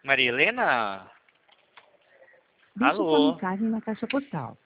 Maria Helena? Deixe sua Alô? mensagem na caixa postal.